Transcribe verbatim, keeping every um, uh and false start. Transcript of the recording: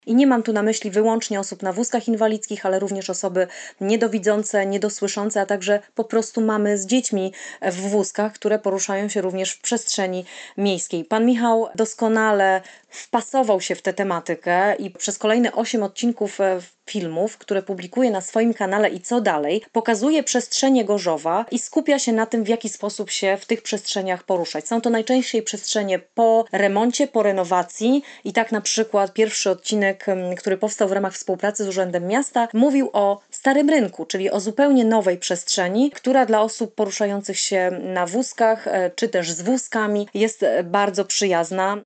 I nie mam tu na myśli wyłącznie osób na wózkach inwalidzkich, ale również osoby niedowidzące, niedosłyszące, a także po prostu mamy z dziećmi w wózkach, które poruszają się również w przestrzeni miejskiej. Pan Michał doskonale wpasował się w tę tematykę i przez kolejne osiem odcinków filmów, które publikuje na swoim kanale I co dalej, pokazuje przestrzenie Gorzowa i skupia się na tym, w jaki sposób się w tych przestrzeniach poruszać. Są to najczęściej przestrzenie po remoncie, po renowacji i tak na przykład pierwszy odcinek, który powstał w ramach współpracy z Urzędem Miasta, mówił o Starym Rynku, czyli o zupełnie nowej przestrzeni, która dla osób poruszających się na wózkach czy też z wózkami jest bardzo przyjazna.